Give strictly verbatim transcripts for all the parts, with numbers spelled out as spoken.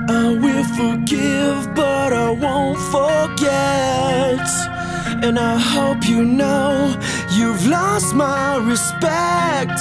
I will forgive, but I won't forget. And I hope you know you've lost my respect.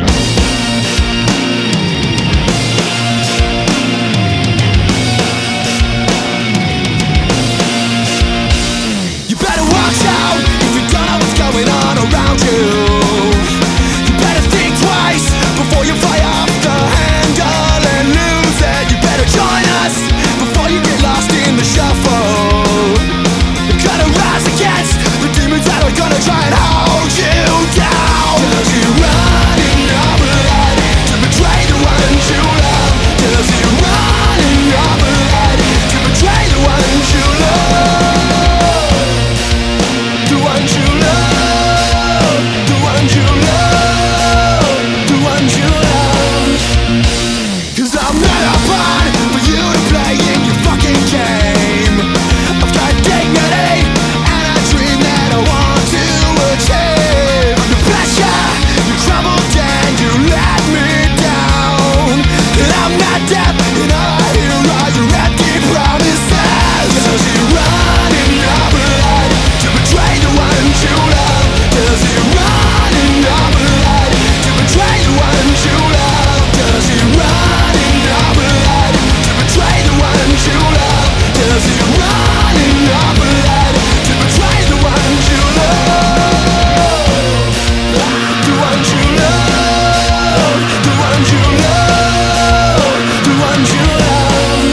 You better watch out if you don't know what's going on around you. You better think twice before you fly off the handle and lose it. You better join us before you get lost in the shuffle. You're gonna rise against the demons that are gonna try and hold you down. Does he run in your blood to betray the ones you love? Does he run in your blood to betray the ones you love? The ones you love, the ones you love, the ones you love. Cause I'm not a pawn for you to play in your fucking game. I've got dignity and a dream that I want to achieve. The pressure, you crumbled and you let me down. And I'm not deaf and all I hear are your empty promises. Does he run in your blood to betray the ones you love? Does he run in your blood to betray the ones you love? Does he run in your blood to betray the ones you love? Does he run in your blood to betray the ones you love? The ones you love, the ones you love, the ones you love.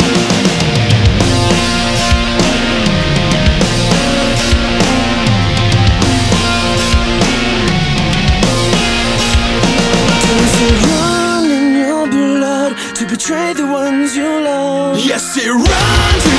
Does it run in your blood to betray the ones you love? Yes, it runs in